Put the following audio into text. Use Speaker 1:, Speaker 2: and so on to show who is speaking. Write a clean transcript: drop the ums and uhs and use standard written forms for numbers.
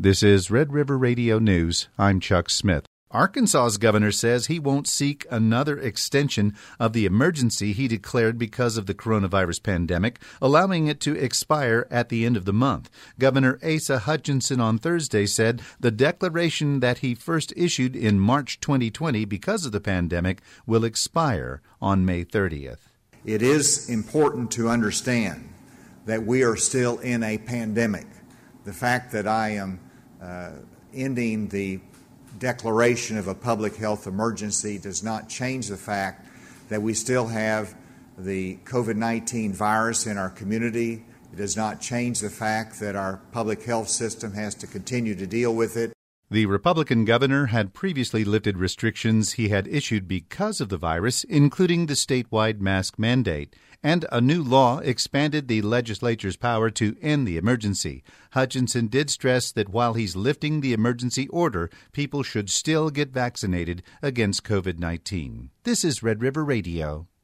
Speaker 1: This is Red River Radio News. I'm Chuck Smith. Arkansas's governor says he won't seek another extension of the emergency he declared because of the coronavirus pandemic, allowing it to expire at the end of the month. Governor Asa Hutchinson on Thursday said the declaration that he first issued in March 2020 because of the pandemic will expire on May 30th.
Speaker 2: It is important to understand that we are still in a pandemic. The fact that I am ending the declaration of a public health emergency does not change the fact that we still have the COVID-19 virus in our community. It does not change the fact that our public health system has to continue to deal with it.
Speaker 1: The Republican governor had previously lifted restrictions he had issued because of the virus, including the statewide mask mandate, and a new law expanded the legislature's power to end the emergency. Hutchinson did stress that while he's lifting the emergency order, people should still get vaccinated against COVID-19. This is Red River Radio.